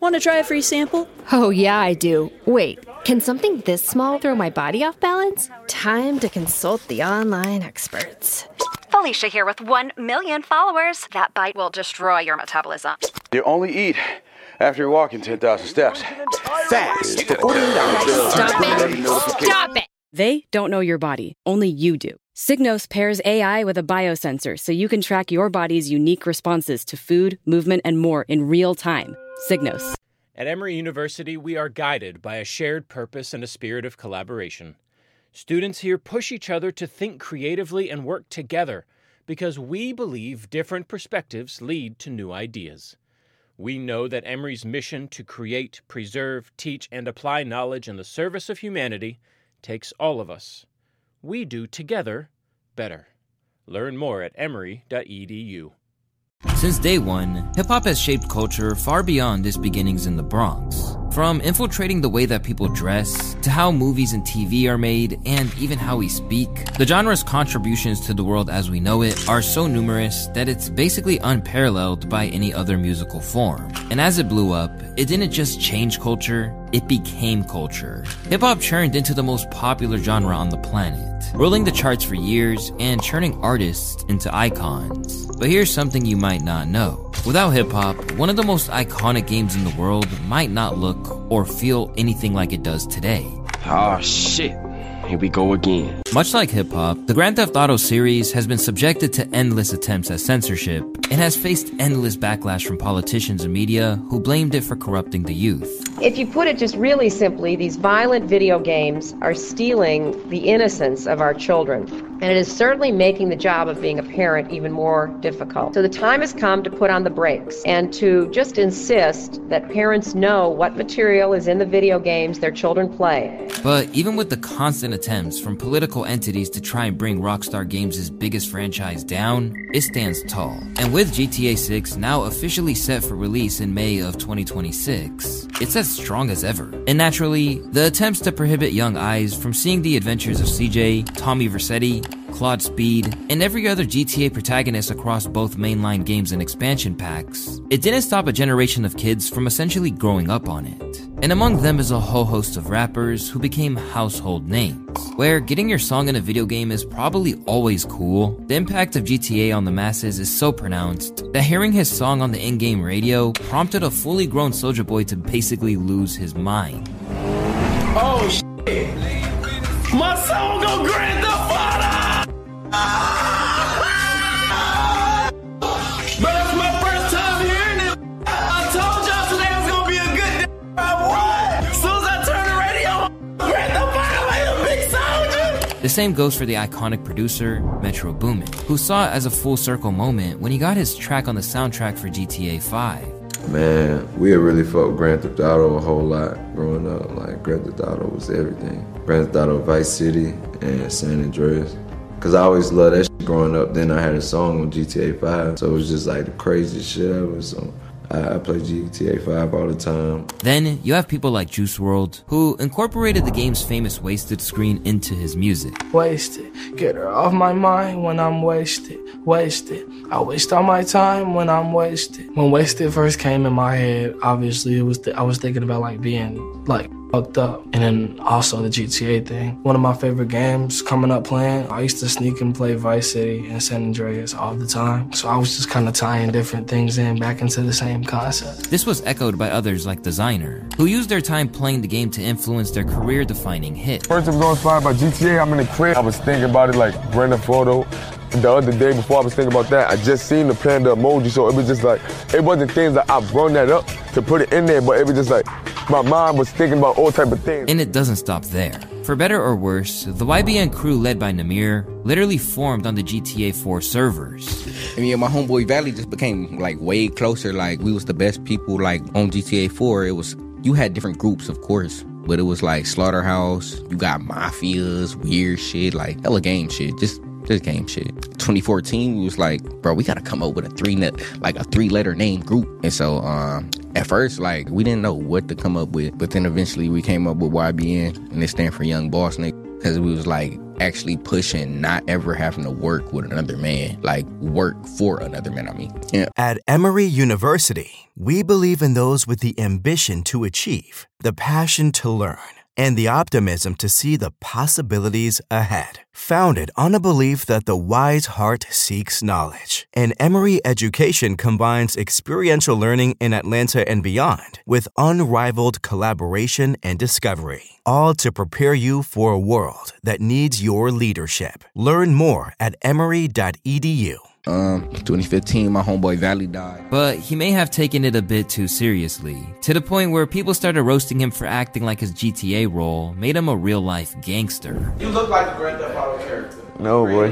Want to try a free sample? Oh, yeah, I do. Wait, can something this small throw my body off balance? Time to consult the online experts. Felicia here with 1 million followers. That bite will destroy your metabolism. You only eat after you're walking 10,000 steps. Fast. Stop it! Stop it! They don't know your body. Only you do. Signos pairs AI with a biosensor so you can track your body's unique responses to food, movement, and more in real time. Signos. At Emory University, we are guided by a shared purpose and a spirit of collaboration. Students here push each other to think creatively and work together because we believe different perspectives lead to new ideas. We know that Emory's mission to create, preserve, teach, and apply knowledge in the service of humanity takes all of us. We do together better. Learn more at emory.edu. Since day one, hip-hop has shaped culture far beyond its beginnings in the Bronx. From infiltrating the way that people dress, to how movies and TV are made, and even how we speak, the genre's contributions to the world as we know it are so numerous that it's basically unparalleled by any other musical form. And as it blew up, it didn't just change culture, it became culture. Hip-hop churned into the most popular genre on the planet, ruling the charts for years and turning artists into icons. But here's something you might not know. Without hip-hop, one of the most iconic games in the world might not look or feel anything like it does today. Oh shit. Here we go again. Much like hip-hop, the Grand Theft Auto series has been subjected to endless attempts at censorship and has faced endless backlash from politicians and media who blamed it for corrupting the youth. If you put it just really simply, these violent video games are stealing the innocence of our children. And it is certainly making the job of being a parent even more difficult. So the time has come to put on the brakes and to just insist that parents know what material is in the video games their children play. But even with the constant attempts from political entities to try and bring Rockstar Games' biggest franchise down, it stands tall. And with GTA 6 now officially set for release in May of 2026, it's as strong as ever. And naturally, the attempts to prohibit young eyes from seeing the adventures of CJ, Tommy Vercetti, Claude Speed, and every other GTA protagonist across both mainline games and expansion packs, it didn't stop a generation of kids from essentially growing up on it. And among them is a whole host of rappers who became household names. Where getting your song in a video game is probably always cool, the impact of GTA on the masses is so pronounced that hearing his song on the in-game radio prompted a fully grown Soulja Boy to basically lose his mind. Oh shit. My song go Grand Theft Auto! But that's my first time hearing it. I told y'all today was gonna be a good day. What? As soon as I turn the radio on, Grand Theft Auto like a big soldier. The same goes for the iconic producer, Metro Boomin, who saw it as a full circle moment when he got his track on the soundtrack for GTA 5. Man, we had really felt Grand Theft Auto a whole lot growing up. Like, Grand Theft Auto was everything. Grand Theft Auto Vice City and San Andreas. Cause I always loved that shit growing up. Then I had a song on GTA 5. So it was just like the craziest shit ever. So I play GTA 5 all the time. Then you have people like Juice WRLD, who incorporated the game's famous wasted screen into his music. Wasted, get her off my mind when I'm wasted. Wasted, I waste all my time when I'm wasted. When wasted first came in my head, obviously I was thinking about like being like fucked up. And then also the GTA thing. One of my favorite games coming up playing, I used to sneak and play Vice City and San Andreas all the time. So I was just kind of tying different things in back into the same concept. This was echoed by others like Designer, who used their time playing the game to influence their career-defining hit. First I was inspired by GTA, I'm in the crib. I was thinking about it like Grand Theft Auto. The other day before I was thinking about that, I just seen the panda emoji, so it was just like, it wasn't things that I brought that up to put it in there, but it was just like, my mind was thinking about all type of things. And it doesn't stop there. For better or worse, the YBN crew led by Namir literally formed on the GTA 4 servers. I mean, my homeboy Valley just became like way closer, like we was the best people like on GTA 4. It was, you had different groups of course, but it was like Slaughterhouse, you got Mafias, weird shit, like hella game shit, just game shit. 2014, we was like, bro, we gotta come up with a three-letter name group. And so, at first, like, we didn't know what to come up with, but then eventually we came up with YBN, and it stand for Young Boss Nigga. because we was like actually pushing not ever having to work with another man, like work for another man. Yeah. At Emory University, we believe in those with the ambition to achieve, the passion to learn, and the optimism to see the possibilities ahead. Founded on a belief that the wise heart seeks knowledge, and Emory education combines experiential learning in Atlanta and beyond with unrivaled collaboration and discovery, all to prepare you for a world that needs your leadership. Learn more at emory.edu. 2015, my homeboy Valley died. But he may have taken it a bit too seriously, to the point where people started roasting him for acting like his GTA role made him a real-life gangster. You look like the Grand Theft Auto character. No, boy.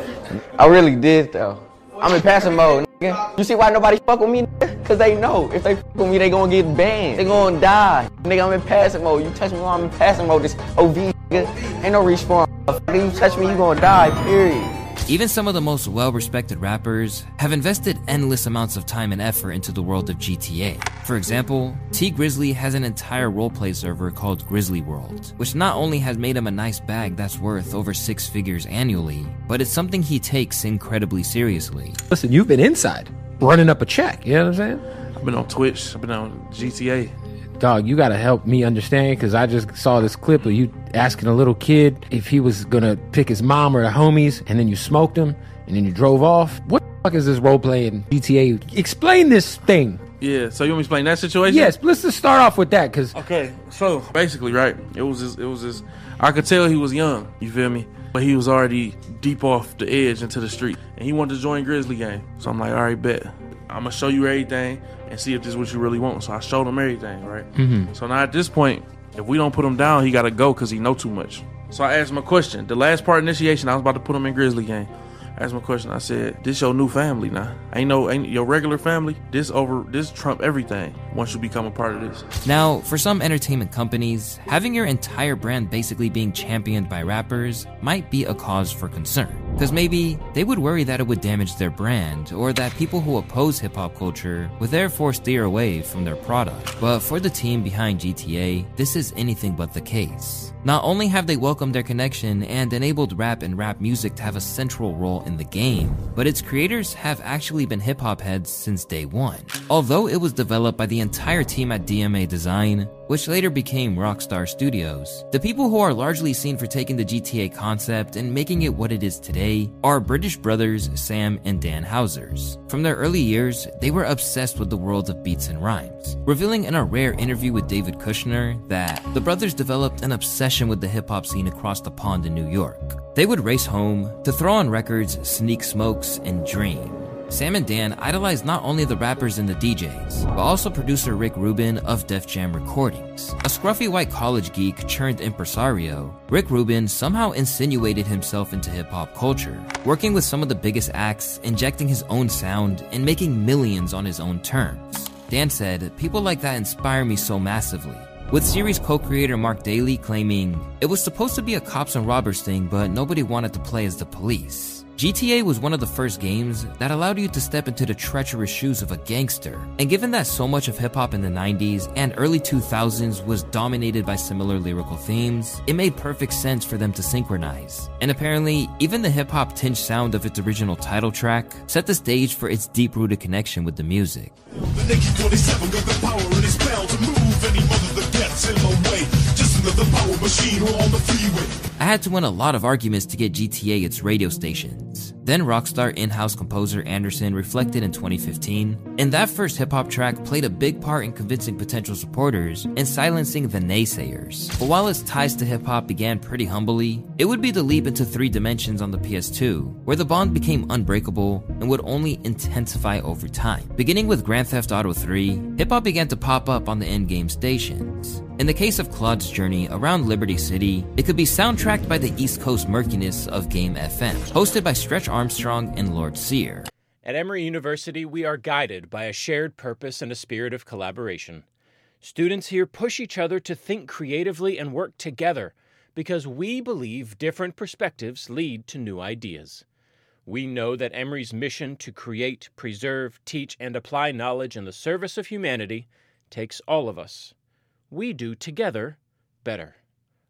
I really did, though. I'm in passing mode, nigga. You see why nobody fuck with me, nigga? Cause they know if they fuck with me, they gonna get banned. They gonna die. Nigga, I'm in passing mode. You touch me while I'm in passing mode, this OV, nigga. Ain't no respawn. You touch me, you gonna die, period. Even some of the most well-respected rappers have invested endless amounts of time and effort into the world of GTA. For example, T Grizzly has an entire roleplay server called Grizzly World, which not only has made him a nice bag that's worth over 6 figures annually, but it's something he takes incredibly seriously. Listen, you've been inside, running up a check, you know what I'm saying? I've been on Twitch, I've been on GTA. Dog, you gotta help me understand, because I just saw this clip of you asking a little kid if he was gonna pick his mom or the homies, and then you smoked him, and then you drove off. What the fuck is this roleplay in GTA? Explain this thing. Yeah, so you want me to explain that situation? Yes, let's just start off with that, because... Okay, so basically, right, it was this, I could tell he was young, you feel me? But he was already deep off the edge into the street, and he wanted to join Grizzly Gang. So I'm like, all right, bet. I'm gonna show you everything and see if this is what you really want. So I showed him everything, right? Mm-hmm. So now at this point, if we don't put him down, he gotta go because he know too much. So I asked him a question. The last part initiation, I was about to put him in Grizzly Gang. I asked him a question. I said, "This your new family now? Ain't your regular family? This trump everything once you become a part of this." Now, for some entertainment companies, having your entire brand basically being championed by rappers might be a cause for concern. Because maybe they would worry that it would damage their brand, or that people who oppose hip-hop culture would therefore steer away from their product. But for the team behind GTA, this is anything but the case. Not only have they welcomed their connection and enabled rap and rap music to have a central role in the game, but its creators have actually been hip-hop heads since day one. Although it was developed by the entire team at DMA Design, which later became Rockstar Studios, the people who are largely seen for taking the GTA concept and making it what it is today are British brothers Sam and Dan Housers. From their early years, they were obsessed with the world of beats and rhymes, revealing in a rare interview with David Kushner that the brothers developed an obsession with the hip-hop scene across the pond in New York. They would race home to throw on records, sneak smokes, and dream. Sam and Dan idolized not only the rappers and the DJs, but also producer Rick Rubin of Def Jam Recordings. A scruffy white college geek turned impresario, Rick Rubin somehow insinuated himself into hip-hop culture, working with some of the biggest acts, injecting his own sound, and making millions on his own terms. Dan said, "People like that inspire me so massively." With series co-creator Mark Daly claiming, "It was supposed to be a cops and robbers thing, but nobody wanted to play as the police." GTA was one of the first games that allowed you to step into the treacherous shoes of a gangster. And given that so much of hip-hop in the 90s and early 2000s was dominated by similar lyrical themes, it made perfect sense for them to synchronize. And apparently, even the hip-hop tinged sound of its original title track set the stage for its deep-rooted connection with the music. The Nike 47 got the power in his spell to move any mother that gets in my way. Just another power machine on the freeway. I had to win a lot of arguments to get GTA its radio stations. Then Rockstar in-house composer Anderson reflected in 2015, and that first hip-hop track played a big part in convincing potential supporters and silencing the naysayers. But while its ties to hip-hop began pretty humbly, it would be the leap into 3 dimensions on the PS2, where the bond became unbreakable and would only intensify over time. Beginning with Grand Theft Auto 3, hip-hop began to pop up on the in-game stations. In the case of Claude's journey around Liberty City, it could be soundtracked by the East Coast murkiness of Game FM, hosted by Stretch Armstrong and Lord Sear. At Emory University, we are guided by a shared purpose and a spirit of collaboration. Students here push each other to think creatively and work together because we believe different perspectives lead to new ideas. We know that Emory's mission to create, preserve, teach, and apply knowledge in the service of humanity takes all of us. We do together better.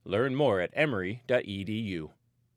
Learn more at emory.edu.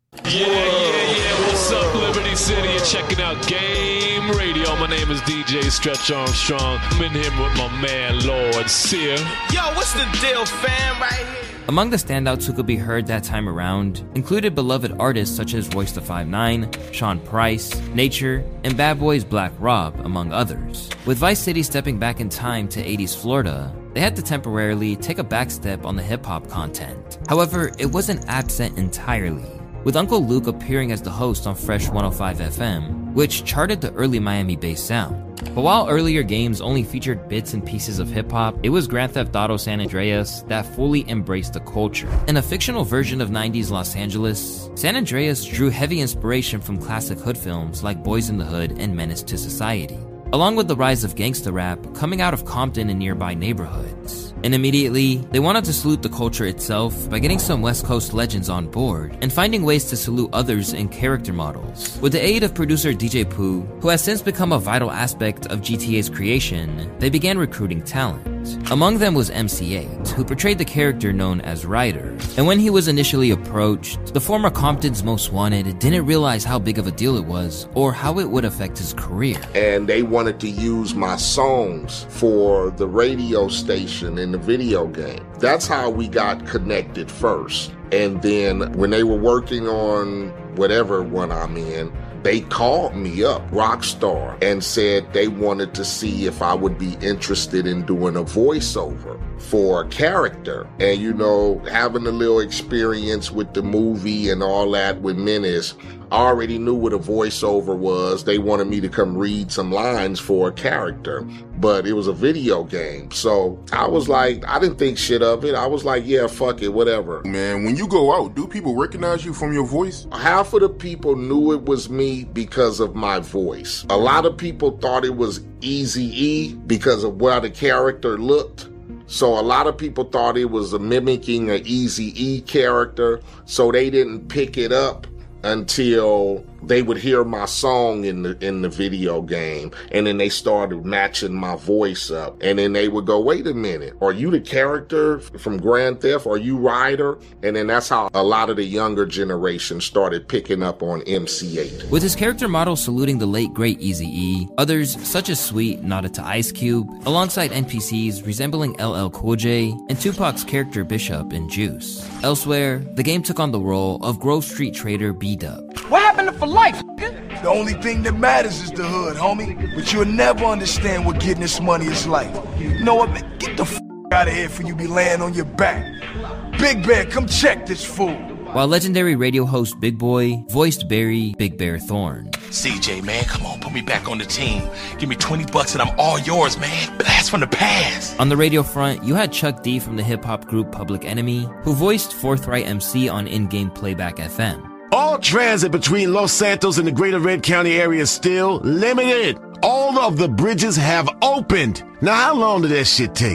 Yeah. What's up, Liberty City? You're checking out Game Radio. My name is DJ Stretch Armstrong. I'm in here with my man, Lord Sear. Yo, what's the deal, fam, right here? Among the standouts who could be heard that time around included beloved artists such as Royce da 5'9", Sean Price, Nature, and Bad Boy's Black Rob, among others. With Vice City stepping back in time to 80s Florida, they had to temporarily take a back step on the hip-hop content. However, it wasn't absent entirely, with Uncle Luke appearing as the host on Fresh 105 FM, which charted the early Miami-based sound. But while earlier games only featured bits and pieces of hip-hop, it was Grand Theft Auto San Andreas that fully embraced the culture. In a fictional version of 90s Los Angeles, San Andreas drew heavy inspiration from classic hood films like Boys in the Hood and Menace to Society, along with the rise of gangsta rap coming out of Compton and nearby neighborhoods. And immediately, they wanted to salute the culture itself by getting some West Coast legends on board and finding ways to salute others in character models. With the aid of producer DJ Pooh, who has since become a vital aspect of GTA's creation, they began recruiting talent. Among them was MC8, who portrayed the character known as Ryder. And when he was initially approached, the former Compton's Most Wanted didn't realize how big of a deal it was or how it would affect his career. And they wanted to use my songs for the radio station in the video game. That's how we got connected first. And then when they were working on whatever one I'm in, they called me up, Rockstar, and said they wanted to see if I would be interested in doing a voiceover for a character. And, you know, having a little experience with the movie and all that with Menace, I already knew what a voiceover was. They wanted me to come read some lines for a character, but it was a video game. So I was like, I didn't think shit of it. I was like, yeah, fuck it, whatever. Man, when you go out, do people recognize you from your voice? Half of the people knew it was me because of my voice. A lot of people thought it was Eazy-E because of how the character looked. So a lot of people thought it was mimicking an Eazy-E character, so they didn't pick it up until they would hear my song in the video game, and then they started matching my voice up, and then they would go, wait a minute, are you the character from Grand Theft? Are you Ryder? And then that's how a lot of the younger generation started picking up on MC8. With his character model saluting the late great Eazy-E, others such as Sweet nodded to Ice Cube, alongside NPCs resembling LL Cool J and Tupac's character Bishop in Juice. Elsewhere, the game took on the role of Grove Street trader B-Dub. What happened to for life? The only thing that matters is the hood, homie. But you'll never understand what getting this money is like. You know what, man? Get the out of here for you be laying on your back. Big Bear, come check this fool. While legendary radio host Big Boy voiced Barry Big Bear Thorne. CJ, man, come on, put me back on the team. Give me $20 and I'm all yours, man. Blast from the past. On the radio front, you had Chuck D from the hip-hop group Public Enemy, who voiced Forthright MC on In-Game Playback FM. All transit between Los Santos and the greater Red County area is still limited. All of the bridges have opened. Now, how long did that shit take?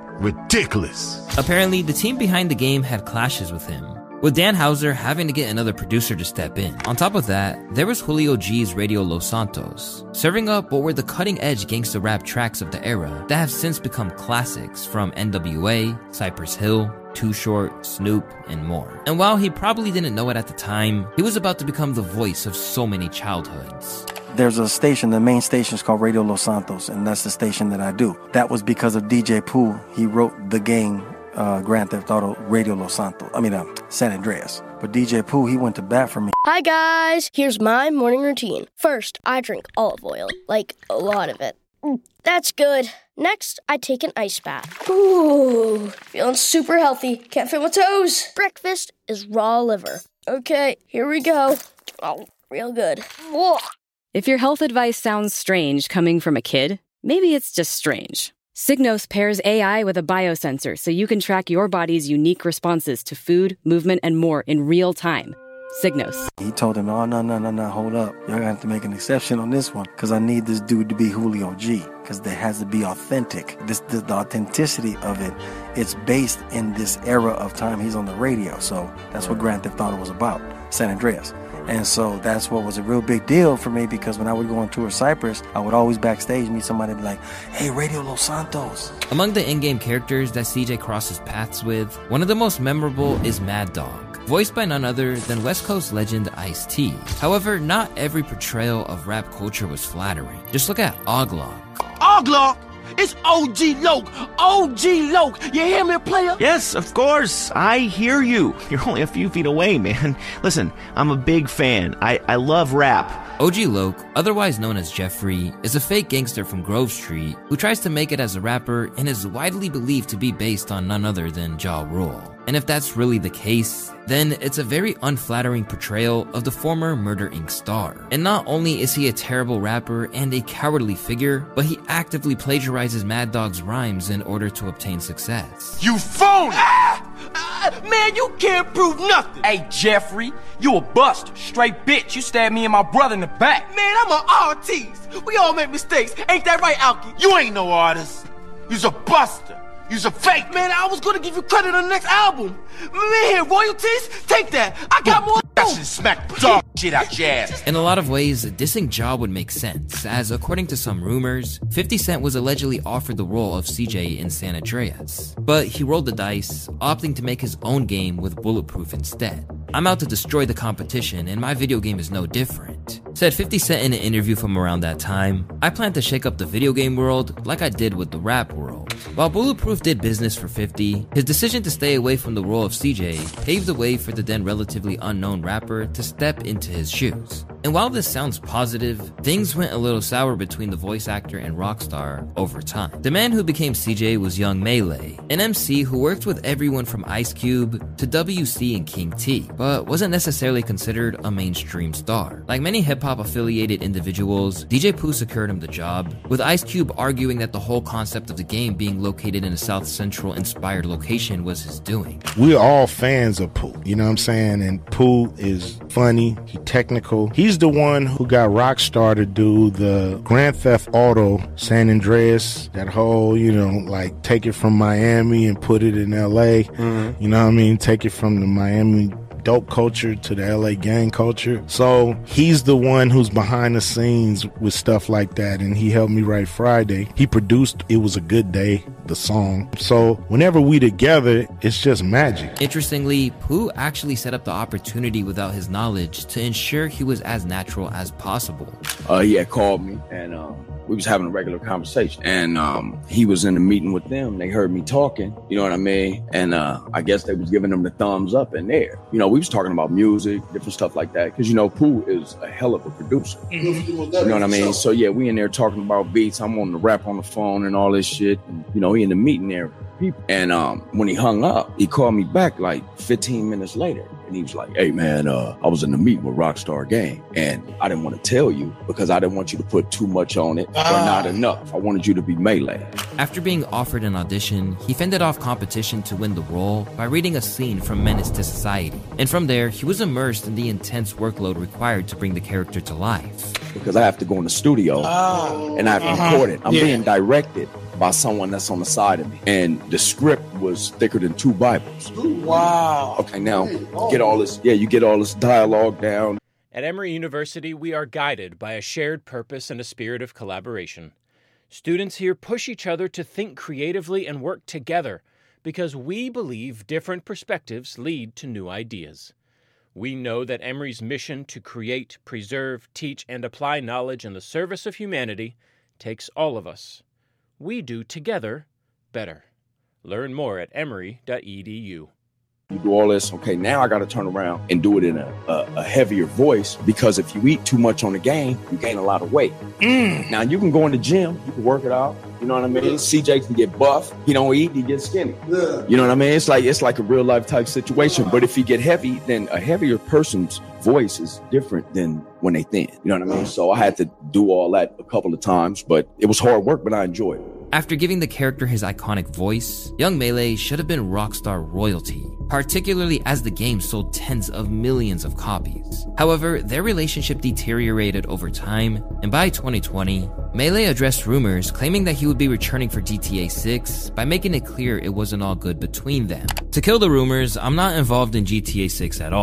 Ridiculous. Apparently, the team behind the game had clashes with him, with Dan Houser having to get another producer to step in. On top of that, there was Julio G's Radio Los Santos, serving up what were the cutting-edge gangsta rap tracks of the era that have since become classics from NWA, Cypress Hill, Too Short, Snoop, and more. And while he probably didn't know it at the time, he was about to become the voice of so many childhoods. There's a station, the main station is called Radio Los Santos, and that's the station that I do. That was because of DJ Pooh. He wrote the game Grand Theft Auto Radio Los Santos, San Andreas. But DJ Pooh, he went to bat for me. Hi guys, here's my morning routine. First, I drink olive oil, like a lot of it. That's good. Next, I take an ice bath. Ooh, feeling super healthy. Can't feel my toes. Breakfast is raw liver. Okay, here we go. Oh, real good. Whoa. If your health advice sounds strange coming from a kid, maybe it's just strange. Signos pairs AI with a biosensor so you can track your body's unique responses to food, movement, and more in real time. Signos. He told him, oh, no, hold up. You're going to have to make an exception on this one because I need this dude to be Julio G because it has to be authentic. The authenticity of it, it's based in this era of time he's on the radio. So that's what Grand Theft Auto was about, San Andreas. And so that's what was a real big deal for me, because when I would go on tour Cyprus, I would always backstage meet somebody and be like, hey, Radio Los Santos. Among the in-game characters that CJ crosses paths with, one of the most memorable is Mad Dog, voiced by none other than West Coast legend Ice-T. However, not every portrayal of rap culture was flattering. Just look at Oglok. Oglok! It's OG Loke! OG Loke! You hear me, player? Yes, of course. I hear you. You're only a few feet away, man. Listen, I'm a big fan. I love rap. OG Loke, otherwise known as Jeffrey, is a fake gangster from Grove Street who tries to make it as a rapper and is widely believed to be based on none other than Ja Rule. And if that's really the case, then it's a very unflattering portrayal of the former Murder Inc. star. And not only is he a terrible rapper and a cowardly figure, but he actively plagiarizes Mad Dog's rhymes in order to obtain success. You phony! Man, you can't prove nothing! Hey, Jeffrey, you a bust. Straight bitch. You stabbed me and my brother in the back. Man, I'm an artist. We all make mistakes. Ain't that right, Alki? You ain't no artist. You's a buster. You's a fake. Man, I was gonna give you credit on the next album. Man, royalties? Take that. I got more. That shit smack the dog shit out your ass. In a lot of ways, dissing Ja would make sense, as according to some rumors, 50 Cent was allegedly offered the role of CJ in San Andreas. But he rolled the dice, opting to make his own game with Bulletproof instead. I'm out to destroy the competition, and my video game is no different, said 50 Cent in an interview from around that time. I plan to shake up the video game world like I did with the rap world. While Bulletproof did business for 50, his decision to stay away from the role of CJ paved the way for the then relatively unknown rapper to step into his shoes. And while this sounds positive, things went a little sour between the voice actor and rock star over time. The man who became CJ was Young Melee, an MC who worked with everyone from Ice Cube to WC and King T, but wasn't necessarily considered a mainstream star. Like many hip-hop affiliated individuals, DJ Pooh secured him the job, with Ice Cube arguing that the whole concept of the game being located in a South Central inspired location was his doing. We're all fans of Pooh, you know what I'm saying? And Pooh is funny, he's technical. He's the one who got Rockstar to do the Grand Theft Auto San Andreas, that whole, you know, like take it from Miami and put it in LA. You know what I mean? Take it from the Miami dope culture to the LA gang culture. So he's the one who's behind the scenes with stuff like that, and he helped me write Friday. He produced It Was a Good Day, the song. So whenever we together, it's just magic. Interestingly, Pooh actually set up the opportunity without his knowledge to ensure he was as natural as possible. He had called me, and we was having a regular conversation, and he was in a meeting with them. They heard me talking, you know what I mean? And I guess they was giving them the thumbs up in there. You know, we was talking about music, different stuff like that, because, you know, Pooh is a hell of a producer. You know what I mean? So yeah, we in there talking about beats. I'm on the rap on the phone and all this shit. And, you know, he in the meeting there with people. And when he hung up, he called me back like 15 minutes later. And he was like, hey, man, I was in the meeting with Rockstar Gang, and I didn't want to tell you because I didn't want you to put too much on it or not enough. I wanted you to be Melee. After being offered an audition, he fended off competition to win the role by reading a scene from Menace to Society. And from there, he was immersed in the intense workload required to bring the character to life. Because I have to go in the studio and I have to record it. I'm being directed by someone that's on the side of me. And the script was thicker than 2 Bibles. Wow. Okay, now get all this, you get all this dialogue down. At Emory University, we are guided by a shared purpose and a spirit of collaboration. Students here push each other to think creatively and work together because we believe different perspectives lead to new ideas. We know that Emory's mission to create, preserve, teach, and apply knowledge in the service of humanity takes all of us. We do together better. Learn more at emory.edu. You do all this, okay, now I got to turn around and do it in a heavier voice, because if you eat too much on the game, you gain a lot of weight. Now, you can go in the gym, you can work it out, you know what I mean? CJ can get buff, he don't eat, he gets skinny. You know what I mean? It's like a real life type situation. But if you get heavy, then a heavier person's voice is different than when they thin. You know what I mean? So I had to do all that a couple of times, but it was hard work, but I enjoyed it. After giving the character his iconic voice, Young Melee should have been Rockstar royalty, particularly as the game sold tens of millions of copies. However, their relationship deteriorated over time, and by 2020, Melee addressed rumors claiming that he would be returning for GTA 6 by making it clear it wasn't all good between them. To kill the rumors, I'm not involved in GTA 6 at all.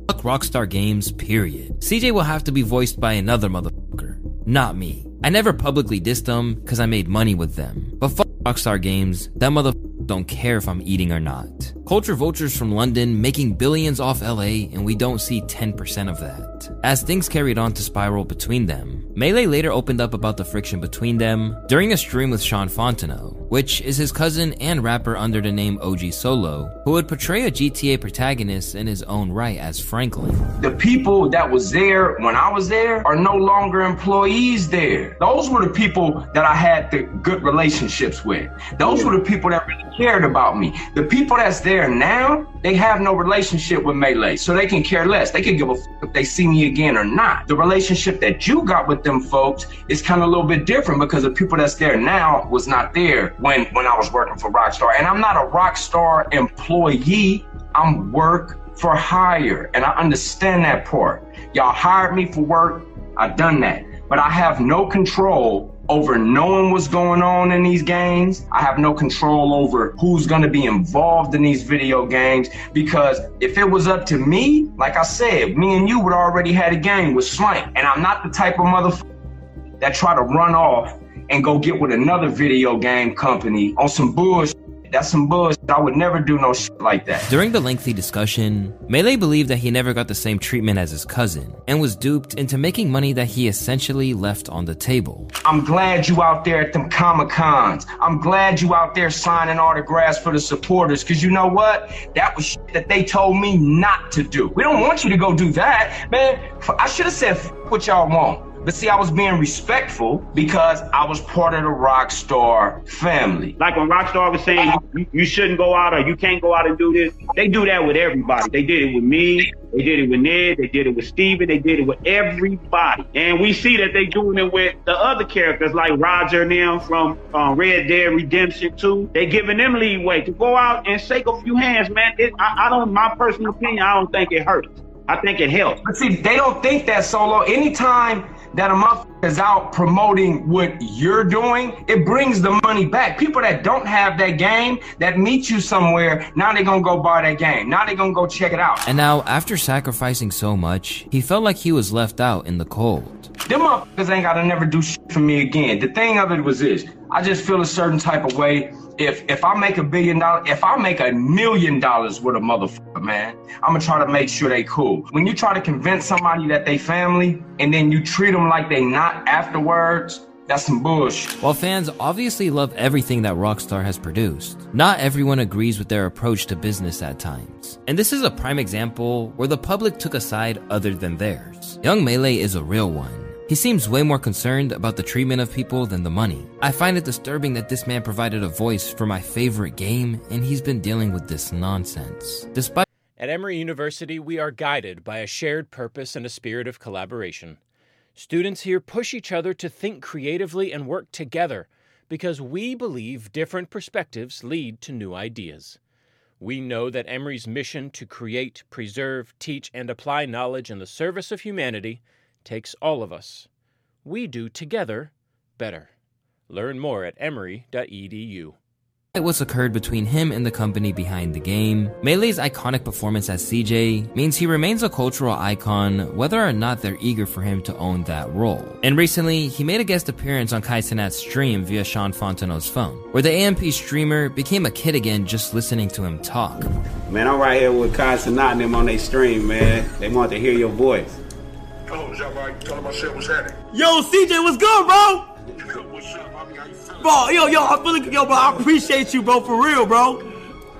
fuck Rockstar Games, period. CJ will have to be voiced by another motherfucker, not me. I never publicly dissed them because I made money with them. But fuck Rockstar Games, that motherfucker don't care if I'm eating or not. Culture vultures from London making billions off LA, and we don't see 10% of that. As things carried on to spiral between them, Melee later opened up about the friction between them during a stream with Sean Fontenot, which is his cousin and rapper under the name OG Solo, who would portray a GTA protagonist in his own right as Franklin. The people that was there when I was there are no longer employees there. Those were the people that I had the good relationships with. Those were the people that really cared about me. The people that's there now, they have no relationship with Melee, so they can care less. They can give a f if they see me again or not. The relationship that you got with them folks is kind of a little bit different because the people that's there now was not there when I was working for Rockstar. And I'm not a Rockstar employee. I'm work for hire, and I understand that part. Y'all hired me for work. I've done that, but I have no control over knowing what's going on in these games. I have no control over who's gonna be involved in these video games, because if it was up to me, like I said, me and you would already had a game with Slank, and I'm not the type of motherfucker that try to run off and go get with another video game company on some bullshit. That's some bullshit. I would never do no shit like that. During the lengthy discussion, Melee believed that he never got the same treatment as his cousin and was duped into making money that he essentially left on the table. I'm glad you out there at them Comic-Cons. I'm glad you out there signing autographs for the supporters, because you know what? That was shit that they told me not to do. We don't want you to go do that, man. I should have said what y'all want. But see, I was being respectful because I was part of the Rockstar family. Like when Rockstar was saying you shouldn't go out or you can't go out and do this, they do that with everybody. They did it with me, they did it with Ned, they did it with Steven, they did it with everybody. And we see that they doing it with the other characters like Roger and them from Red Dead Redemption 2. They giving them leeway to go out and shake a few hands, man. I don't, my personal opinion, I don't think it hurts. I think it helps. But see, they don't think that, Solo. Anytime that a motherfucker is out promoting what you're doing, it brings the money back. People that don't have that game, that meet you somewhere, now they're gonna go buy that game. Now they're gonna go check it out. And now, after sacrificing so much, he felt like he was left out in the cold. Them motherfuckers ain't gotta never do shit for me again. The thing of it was this, I just feel a certain type of way. If I make $1 billion, if I make $1 million with a motherfucker, man, I'm gonna try to make sure they cool. When you try to convince somebody that they family and then you treat them like they not afterwards, that's some bullshit. While fans obviously love everything that Rockstar has produced, not everyone agrees with their approach to business at times. And this is a prime example where the public took a side other than theirs. Young Melee is a real one. He seems way more concerned about the treatment of people than the money. I find it disturbing that this man provided a voice for my favorite game, and he's been dealing with this nonsense. Despite At Emory University, we are guided by a shared purpose and a spirit of collaboration. Students here push each other to think creatively and work together because we believe different perspectives lead to new ideas. We know that Emory's mission to create, preserve, teach, and apply knowledge in the service of humanity takes all of us. We do together better. Learn more at emory.edu. what's occurred between him and the company behind the game, Melee's iconic performance as CJ means he remains a cultural icon whether or not they're eager for him to own that role. And recently, he made a guest appearance on Kai Cenat's stream via Sean Fontenot's phone, where the AMP streamer became a kid again just listening to him talk. Man, I'm right here with Kai Cenat and them on their stream, man. They want to hear your voice. Tell him I said what's happening. Yo, CJ, what's good, bro? What's up, homie? How you feeling? Bro, yo, I'm feeling good, yo, bro. I appreciate you, bro, for real, bro. Hey,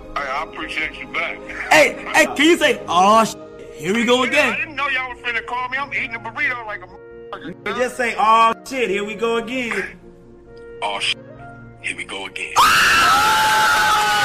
I appreciate you back. Hey, can you say, oh, here we go again? I didn't know y'all was finna call me. I'm eating a burrito like a motherfucker. Just say, oh, shit, here we go again. Oh, shit, here we go again.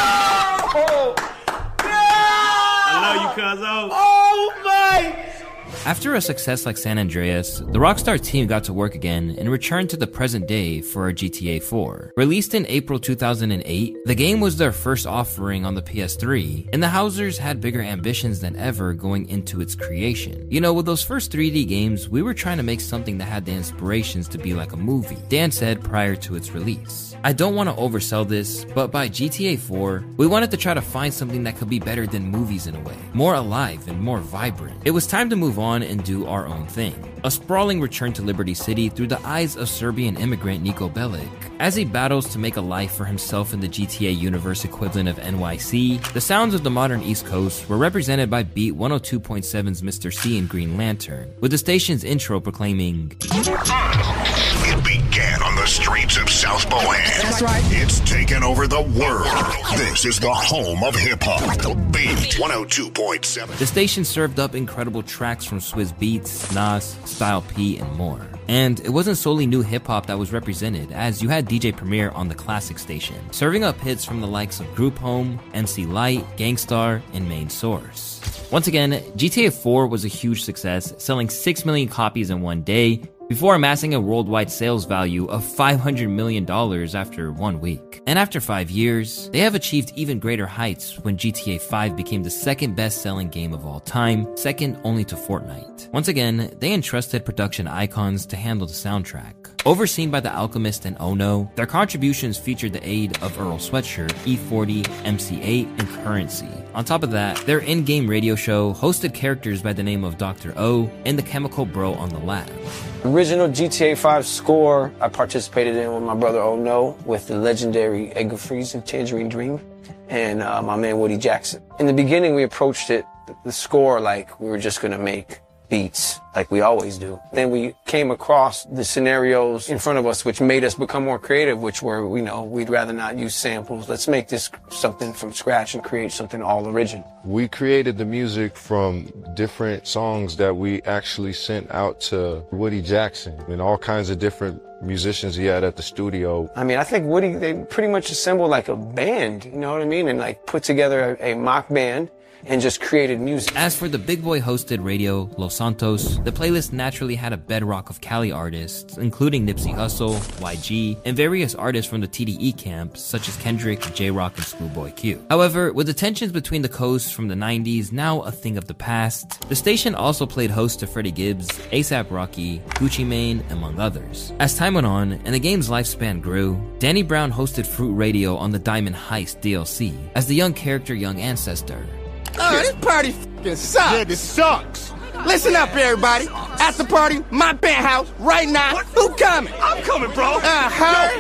Oh, yeah! I love you, cuzzo. Oh, my. After a success like San Andreas, the Rockstar team got to work again and returned to the present day for GTA 4. Released in April 2008, the game was their first offering on the PS3, and the Housers had bigger ambitions than ever going into its creation. You know, with those first 3D games, we were trying to make something that had the inspirations to be like a movie, Dan said prior to its release. I don't want to oversell this, but by GTA 4, we wanted to try to find something that could be better than movies in a way, more alive and more vibrant. It was time to move on and do our own thing. A sprawling return to Liberty City through the eyes of Serbian immigrant Niko Bellic. As he battles to make a life for himself in the GTA universe equivalent of NYC, the sounds of the modern East Coast were represented by Beat 102.7's Mr. C in Green Lantern, with the station's intro proclaiming, "It began on the streets of South Bohan. That's right. It's taken over the world. This is the home of hip-hop. Beat 102.7. The station served up incredible tracks from Swizz Beatz, Nas, Style P, and more. And it wasn't solely new hip-hop that was represented, as you had DJ Premier on the classic station, serving up hits from the likes of Group Home, MC Lyte, Gangstar, and Main Source. Once again, GTA 4 was a huge success, selling 6 million copies in one day, before amassing a worldwide sales value of $500 million after 1 week. And after 5 years, they have achieved even greater heights when GTA 5 became the second best-selling game of all time, second only to Fortnite. Once again, they entrusted production icons to handle the soundtrack. Overseen by The Alchemist and Ono, their contributions featured the aid of Earl Sweatshirt, E40, MC8, and Currency. On top of that, their in-game radio show hosted characters by the name of Dr. O and the Chemical Bro on the lab. Original GTA 5 score I participated in with my brother Ono with the legendary Edgar Freeze and Tangerine Dream and my man Woody Jackson. In the beginning, we approached it, the score, like we were just going to make beats like we always do. Then we came across the scenarios in front of us which made us become more creative, which were, you know, we'd rather not use samples. Let's make this something from scratch and create something all original. We created the music from different songs that we actually sent out to Woody Jackson and all kinds of different musicians he had at the studio. I mean, I think Woody, they pretty much assembled like a band, you know what I mean? And like put together a mock band and just created music. As for the big boy hosted radio, Los Santos, the playlist naturally had a bedrock of Cali artists, including Nipsey Hussle, YG, and various artists from the TDE camp, such as Kendrick, J-Rock, and Schoolboy Q. However, with the tensions between the coasts from the 90s now a thing of the past, the station also played host to Freddie Gibbs, A$AP Rocky, Gucci Mane, among others. As time went on, and the game's lifespan grew, Danny Brown hosted Fruit Radio on the Diamond Heist DLC, as the young character Young Ancestor. Oh, this party f***ing sucks. Yeah, this sucks. Listen up, everybody. After party, my penthouse, right now. What? Who coming? I'm coming, bro. Her.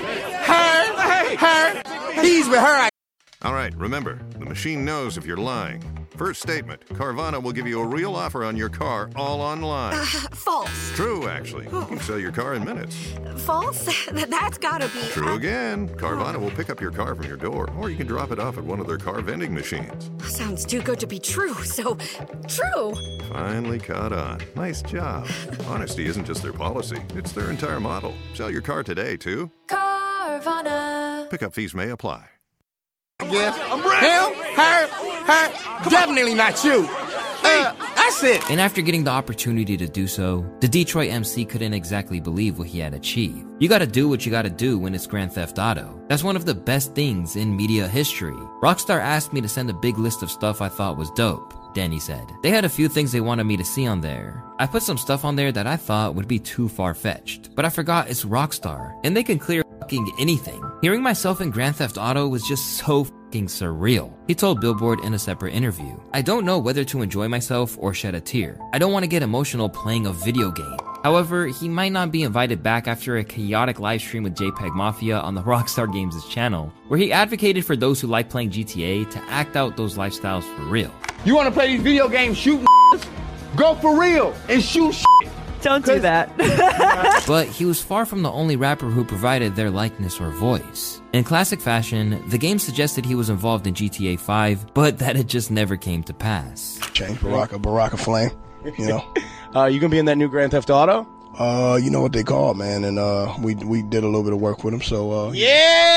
He's with her. All right, remember, the machine knows if you're lying. First statement, Carvana will give you a real offer on your car all online. False. True, actually. You can sell your car in minutes. False? That's gotta be... True again. Carvana will pick up your car from your door, or you can drop it off at one of their car vending machines. Sounds too good to be true, so true. Finally caught on. Nice job. Honesty isn't just their policy, it's their entire model. Sell your car today, too. Carvana. Pickup fees may apply. Yes. I'm ready. Him, her, definitely not you. That's it. And after getting the opportunity to do so, the Detroit MC couldn't exactly believe what he had achieved. You gotta do what you gotta do when it's Grand Theft Auto. That's one of the best things in media history. Rockstar asked me to send a big list of stuff I thought was dope, Danny said. They had a few things they wanted me to see on there. I put some stuff on there that I thought would be too far-fetched, but I forgot it's Rockstar, and they can clear fucking anything. Hearing myself in Grand Theft Auto was just so fucking surreal, he told Billboard in a separate interview. I don't know whether to enjoy myself or shed a tear. I don't want to get emotional playing a video game. However, he might not be invited back after a chaotic livestream with JPEG Mafia on the Rockstar Games' channel, where he advocated for those who like playing GTA to act out those lifestyles for real. You want to play these video games shooting Go for real and shoot shit. Don't do that. But he was far from the only rapper who provided their likeness or voice. In classic fashion, the game suggested he was involved in GTA 5, but that it just never came to pass. Change Baraka Flame, you know. You gonna be in that new Grand Theft Auto? You know what they call, man, and we did a little bit of work with him, so yeah!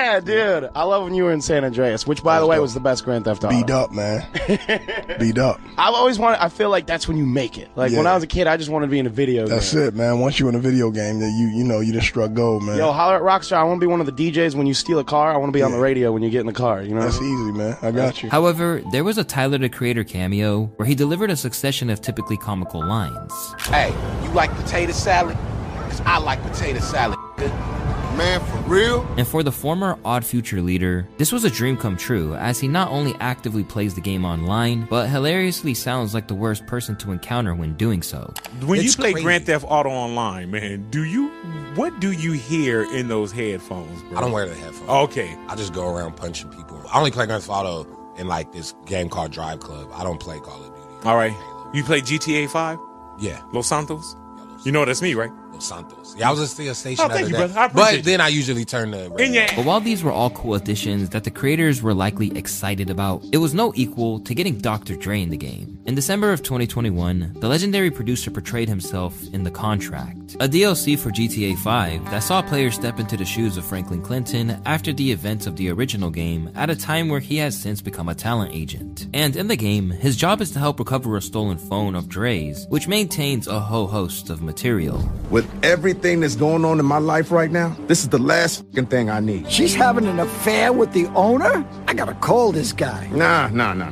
Yeah, dude. I love when you were in San Andreas, which, by the way, was the best Grand Theft Auto. Beat up, man. Beat up. I've always wanted, I feel like that's when you make it. Like, when I was a kid, I just wanted to be in a video game. That's it, man. Once you're in a video game, then you just struck gold, man. Yo, holler at Rockstar. I want to be one of the DJs when you steal a car. I want to be on the radio when you get in the car, you know? That's easy, man. I got you. However, there was a Tyler, the Creator cameo where he delivered a succession of typically comical lines. Hey, you like potato salad? Because I like potato salad. Man, for real? And for the former Odd Future leader, this was a dream come true, as he not only actively plays the game online, but hilariously sounds like the worst person to encounter when doing so. When you play Grand Theft Auto online, man, what do you hear in those headphones, bro? I don't wear the headphones. Okay. I just go around punching people. I only play Grand Theft Auto in like this game called Drive Club. I don't play Call of Duty. All right. You play GTA 5? Yeah. Los Santos? You know that's me, right? Los Santos. Yeah, I was just at a station Oh, thank you, brother. I But appreciate then I usually turn the radio. But while these were all cool additions that the creators were likely excited about, it was no equal to getting Dr. Dre in the game. In December of 2021, the legendary producer portrayed himself in The Contract, a DLC for GTA 5 that saw players step into the shoes of Franklin Clinton after the events of the original game at a time where he has since become a talent agent. And in the game, his job is to help recover a stolen phone of Dre's, which maintains a whole host of material. With everything that's going on in my life right now, this is the last fucking thing I need. She's having an affair with the owner? I gotta call this guy. Nah.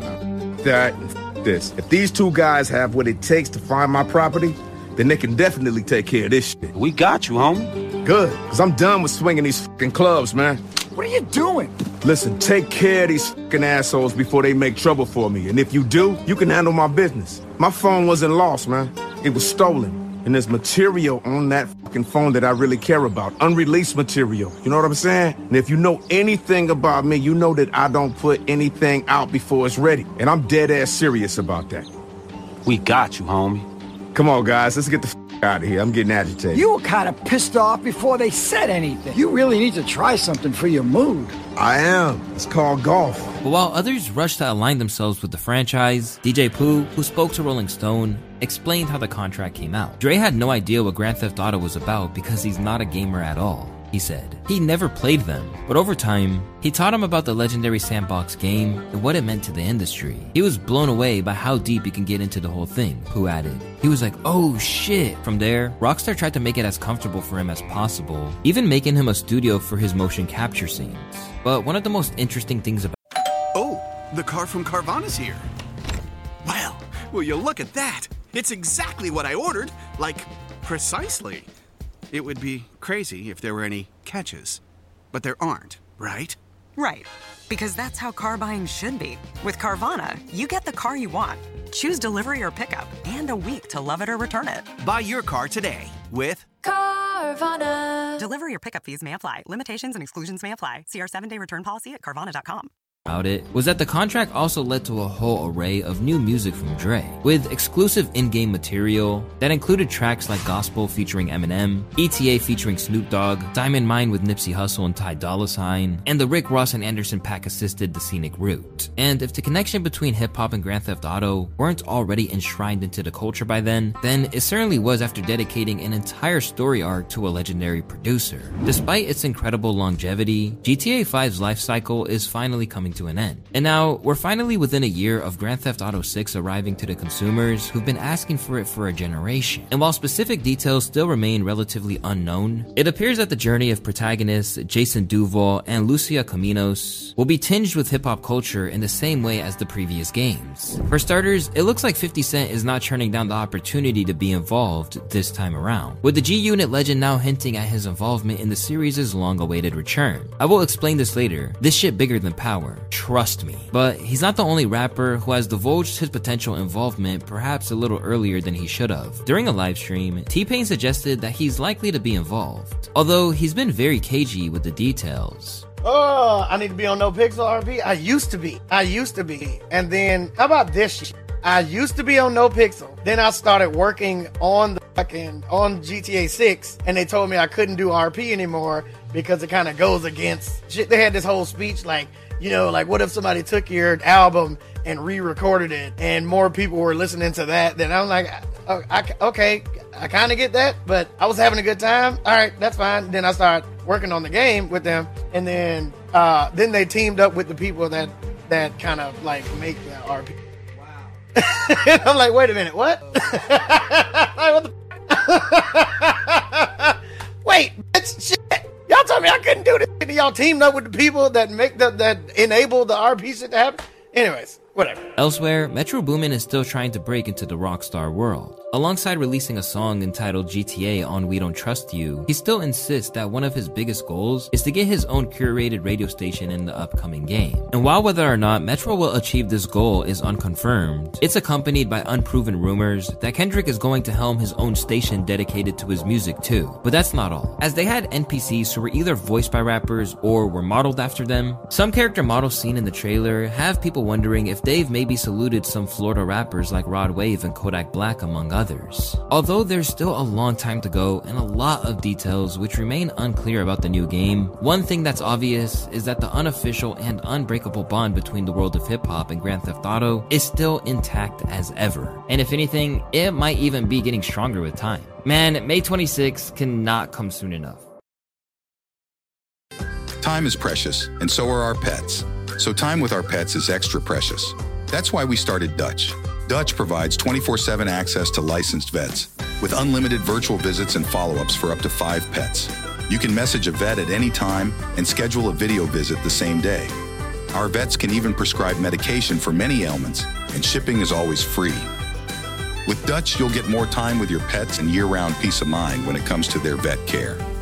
This. If these two guys have what it takes to find my property, then they can definitely take care of this shit. We got you, homie. Good, because I'm done with swinging these fucking clubs, man. What are you doing? Listen, take care of these fucking assholes before they make trouble for me. And if you do, you can handle my business. My phone wasn't lost, man. It was stolen. And there's material on that fucking phone that I really care about. Unreleased material. You know what I'm saying? And if you know anything about me, you know that I don't put anything out before it's ready. And I'm dead ass serious about that. We got you, homie. Come on, guys. Let's get the out of here. I'm getting agitated. You were kind of pissed off before they said anything. You really need to try something for your mood. I am. It's called golf. But while others rushed to align themselves with the franchise, DJ Pooh, who spoke to Rolling Stone, explained how the contract came out. Dre had no idea what Grand Theft Auto was about because he's not a gamer at all. He said he never played them, but over time, he taught him about the legendary sandbox game and what it meant to the industry. He was blown away by how deep you can get into the whole thing, Pooh added. He was like, oh shit. From there, Rockstar tried to make it as comfortable for him as possible, even making him a studio for his motion capture scenes. But one of the most interesting things about Oh, the car from Carvana's here. Well, will you look at that? It's exactly what I ordered, like, precisely. It would be crazy if there were any catches, but there aren't, right? Right, because that's how car buying should be. With Carvana, you get the car you want. Choose delivery or pickup, and a week to love it or return it. Buy your car today with Carvana. Delivery or pickup fees may apply. Limitations and exclusions may apply. See our 7-day return policy at Carvana.com. it was that the contract also led to a whole array of new music from Dre, with exclusive in-game material that included tracks like Gospel featuring Eminem, ETA featuring Snoop Dogg, Diamond Mine with Nipsey Hussle and Ty Dolla $ign, and the Rick Ross and Anderson .Paak assisted The Scenic Route. And if the connection between hip-hop and Grand Theft Auto weren't already enshrined into the culture by then it certainly was after dedicating an entire story arc to a legendary producer. Despite its incredible longevity, GTA 5's life cycle is finally coming to an end. And now, we're finally within a year of Grand Theft Auto 6 arriving to the consumers who've been asking for it for a generation. And while specific details still remain relatively unknown, it appears that the journey of protagonists Jason Duval and Lucia Caminos will be tinged with hip-hop culture in the same way as the previous games. For starters, it looks like 50 Cent is not turning down the opportunity to be involved this time around, with the G-Unit legend now hinting at his involvement in the series' long-awaited return. I will explain this later. This shit bigger than power. Trust me. But he's not the only rapper who has divulged his potential involvement perhaps a little earlier than he should have. During a live stream, T-Pain suggested that he's likely to be involved, although he's been very cagey with the details. Oh, I need to be on No Pixel RP? I used to be. And then, how about this shit? I used to be on No Pixel. Then I started working on on GTA 6, and they told me I couldn't do RP anymore because it kind of goes against shit. They had this whole speech like, you know, like what if somebody took your album and re-recorded it and more people were listening to that? Then I'm like, okay, I kind of get that, but I was having a good time. All right, that's fine. Then I started working on the game with them, and then they teamed up with the people that kind of like make the RP. Wow. And I'm like, wait a minute, what? Like, what the? Wait, bitch, shit. Y'all told me I couldn't do this. Y'all teamed up with the people that enable the RP shit to happen. Anyways, whatever. Elsewhere, Metro Boomin is still trying to break into the Rockstar world. Alongside releasing a song entitled GTA on We Don't Trust You, he still insists that one of his biggest goals is to get his own curated radio station in the upcoming game. And while whether or not Metro will achieve this goal is unconfirmed, it's accompanied by unproven rumors that Kendrick is going to helm his own station dedicated to his music too. But that's not all, as they had NPCs who were either voiced by rappers or were modeled after them. Some character models seen in the trailer have people wondering if they've maybe saluted some Florida rappers like Rod Wave and Kodak Black, among others. Although there's still a long time to go and a lot of details which remain unclear about the new game, one thing that's obvious is that the unofficial and unbreakable bond between the world of hip-hop and Grand Theft Auto is still intact as ever. And if anything, it might even be getting stronger with time. Man, May 26th cannot come soon enough. Time is precious, and so are our pets. So time with our pets is extra precious. That's why we started Dutch. Dutch provides 24/7 access to licensed vets, with unlimited virtual visits and follow-ups for up to 5 pets. You can message a vet at any time and schedule a video visit the same day. Our vets can even prescribe medication for many ailments, and shipping is always free. With Dutch, you'll get more time with your pets and year-round peace of mind when it comes to their vet care.